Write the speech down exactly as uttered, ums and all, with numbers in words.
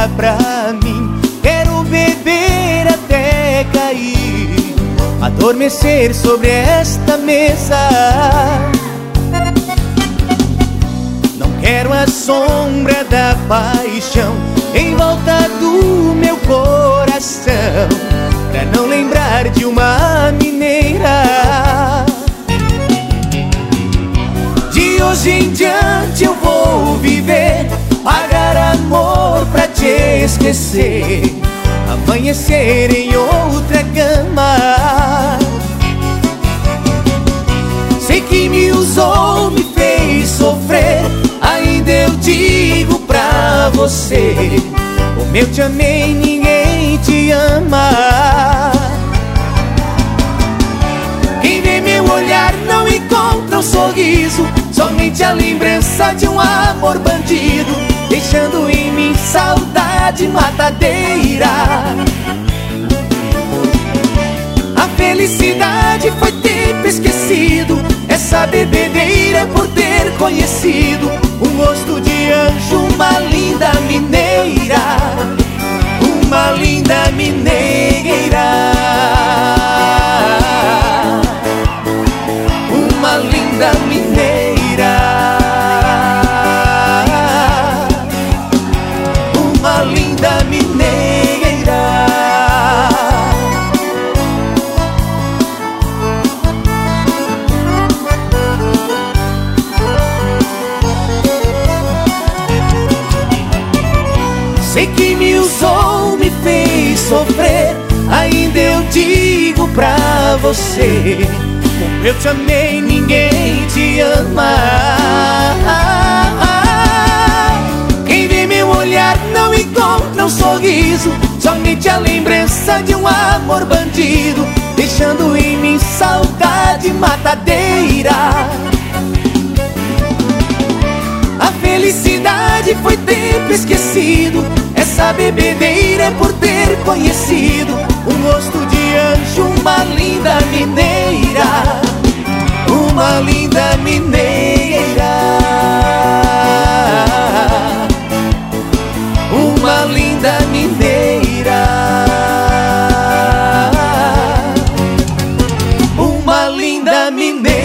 chega pra mim. Quero beber até cair, adormecer sobre esta mesa. Não quero a sombra da paixão em volta do meu coração, pra não lembrar de uma mineira. De hoje em diante eu vou viver, pagar amor pra te esquecer, amanhecer em outra cama. Sei que me usou, me fez sofrer, ainda eu digo pra você: como eu te amei, ninguém te ama. Quem vê meu olhar não encontra um sorriso, somente a lembrança de um amor bandido, deixando em mim saudade matadeira. A felicidade foi tempo esquecido, essa bebedeira por ter conhecido um rosto de anjo, uma linda mineira, uma linda mineira, uma linda mineira, uma linda mineira. Sei que me usou, me fez sofrer, ainda eu digo pra você: como eu te amei, ninguém te ama. Quem vê meu olhar não encontra um sorriso, somente a lembrança de um amor bandido, deixando em mim saudade matadeira. A felicidade foi tempo esquecido, essa bebedeira é por ter conhecido um rosto de anjo, uma linda mineira, uma linda mineira, uma linda mineira, uma linda mineira.